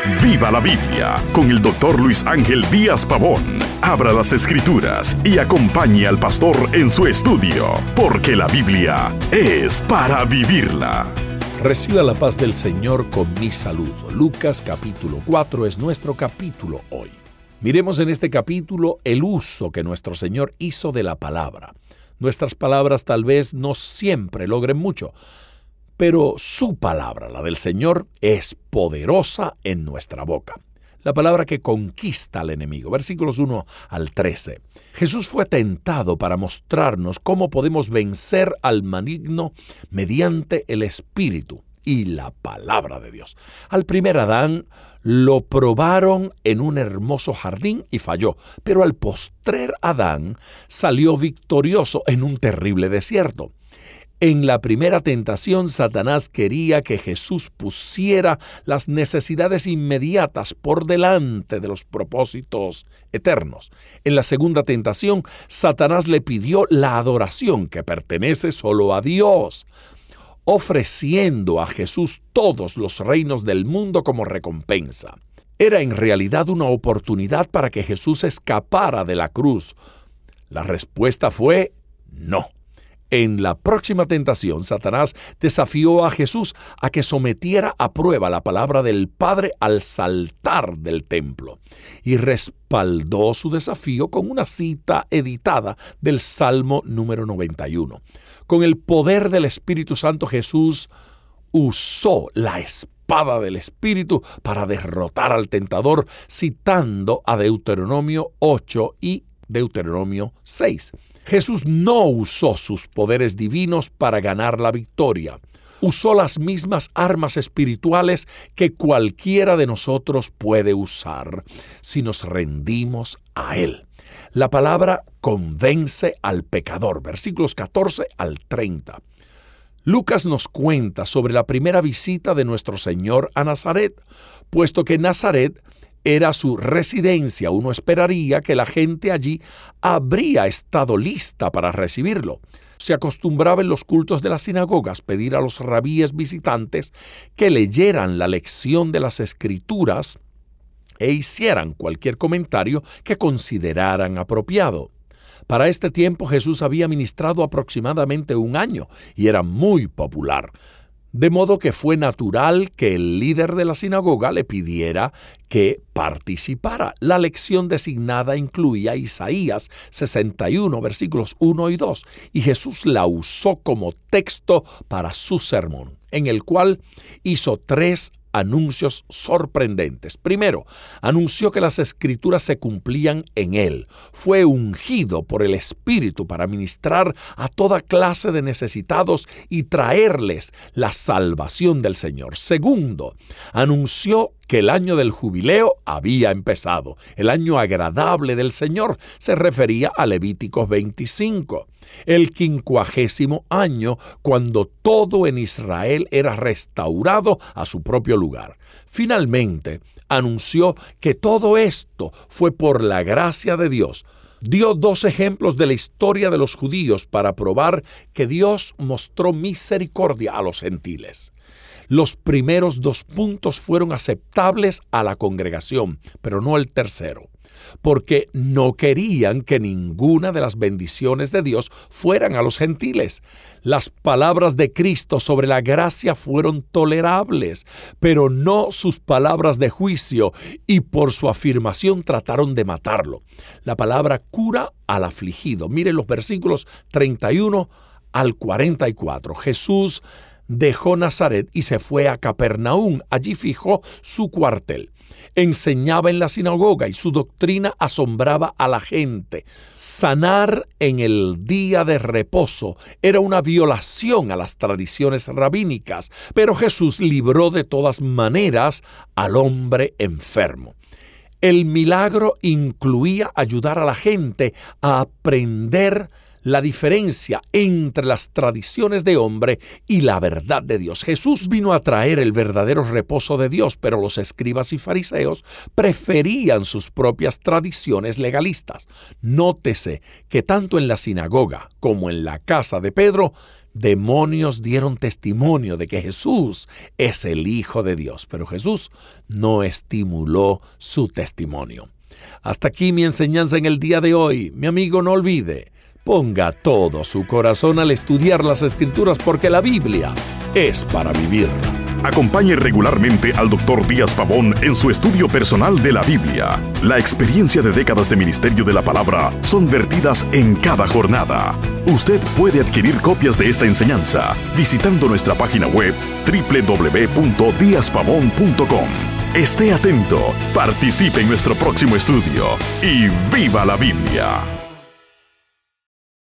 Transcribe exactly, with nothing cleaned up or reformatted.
Viva la Biblia con el doctor Luis Ángel Díaz Pavón. Abra las Escrituras y acompañe al pastor en su estudio, porque la Biblia es para vivirla. Reciba la paz del Señor con mi saludo. Lucas capítulo cuatro es nuestro capítulo hoy. Miremos en este capítulo el uso que nuestro Señor hizo de la palabra. Nuestras palabras tal vez no siempre logren mucho, pero su palabra, la del Señor, es poderosa en nuestra boca. La palabra que conquista al enemigo. Versículos uno al trece. Jesús fue tentado para mostrarnos cómo podemos vencer al maligno mediante el Espíritu y la palabra de Dios. Al primer Adán lo probaron en un hermoso jardín y falló, pero al postrer Adán salió victorioso en un terrible desierto. En la primera tentación, Satanás quería que Jesús pusiera las necesidades inmediatas por delante de los propósitos eternos. En la segunda tentación, Satanás le pidió la adoración que pertenece solo a Dios, ofreciendo a Jesús todos los reinos del mundo como recompensa. Era en realidad una oportunidad para que Jesús escapara de la cruz. La respuesta fue no. En la próxima tentación, Satanás desafió a Jesús a que sometiera a prueba la palabra del Padre al saltar del templo y respaldó su desafío con una cita editada del Salmo número noventa y uno. Con el poder del Espíritu Santo, Jesús usó la espada del Espíritu para derrotar al tentador, citando a Deuteronomio ocho y Deuteronomio seis. Jesús no usó sus poderes divinos para ganar la victoria. Usó las mismas armas espirituales que cualquiera de nosotros puede usar si nos rendimos a Él. La palabra convence al pecador, versículos catorce al treinta. Lucas nos cuenta sobre la primera visita de nuestro Señor a Nazaret, puesto que Nazaret era su residencia. Uno esperaría que la gente allí habría estado lista para recibirlo. Se acostumbraba en los cultos de las sinagogas pedir a los rabíes visitantes que leyeran la lección de las Escrituras e hicieran cualquier comentario que consideraran apropiado. Para este tiempo Jesús había ministrado aproximadamente un año y era muy popular. De modo que fue natural que el líder de la sinagoga le pidiera que participara. La lección designada incluía Isaías sesenta y uno, versículos uno y dos, y Jesús la usó como texto para su sermón, en el cual hizo tres anuncios sorprendentes. Primero, anunció que las Escrituras se cumplían en él. Fue ungido por el Espíritu para ministrar a toda clase de necesitados y traerles la salvación del Señor. Segundo, anunció que el año del jubileo había empezado. El año agradable del Señor se refería a Levíticos veinticinco. El quincuagésimo año, cuando todo en Israel era restaurado a su propio lugar. Finalmente, anunció que todo esto fue por la gracia de Dios. Dio dos ejemplos de la historia de los judíos para probar que Dios mostró misericordia a los gentiles. Los primeros dos puntos fueron aceptables a la congregación, pero no el tercero, porque no querían que ninguna de las bendiciones de Dios fueran a los gentiles. Las palabras de Cristo sobre la gracia fueron tolerables, pero no sus palabras de juicio, y por su afirmación trataron de matarlo. La palabra cura al afligido. Miren los versículos treinta y uno al cuarenta y cuatro. Jesús dejó Nazaret y se fue a Capernaum. Allí fijó su cuartel. Enseñaba en la sinagoga y su doctrina asombraba a la gente. Sanar en el día de reposo era una violación a las tradiciones rabínicas, pero Jesús libró de todas maneras al hombre enfermo. El milagro incluía ayudar a la gente a aprender la diferencia entre las tradiciones de hombre y la verdad de Dios. Jesús vino a traer el verdadero reposo de Dios, pero los escribas y fariseos preferían sus propias tradiciones legalistas. Nótese que tanto en la sinagoga como en la casa de Pedro demonios dieron testimonio de que Jesús es el Hijo de Dios, pero Jesús no estimuló su testimonio. Hasta aquí mi enseñanza en el día de hoy. Mi amigo, no olvide, ponga todo su corazón al estudiar las Escrituras, porque la Biblia es para vivirla. Acompañe regularmente al doctor Díaz Pavón en su estudio personal de la Biblia. La experiencia de décadas de ministerio de la palabra son vertidas en cada jornada. Usted puede adquirir copias de esta enseñanza visitando nuestra página web doble u doble u doble u punto díaz pavón punto com. Esté atento, participe en nuestro próximo estudio y ¡viva la Biblia!